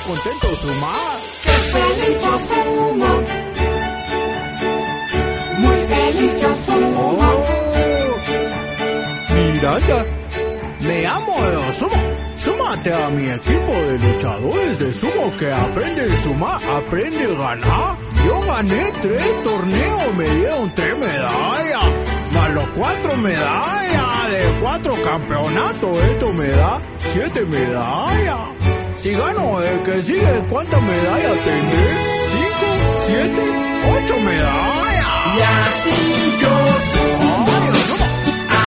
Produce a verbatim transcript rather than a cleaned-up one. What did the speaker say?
contento sumar. ¡Qué feliz yo sumo! Muy feliz yo sumo. Oh, Miranda, me amo de sumo. Súmate a mi equipo de luchadores de sumo que aprende a sumar, aprende a ganar. Yo gané tres torneos, me dieron tres medallas, más los cuatro medallas de cuatro campeonatos. Esto me da siete medallas. Si gano el que sigue, ¿cuántas medallas tendré? ¿Cinco? ¿Siete? ¿Ocho medallas? Y así yo sumo.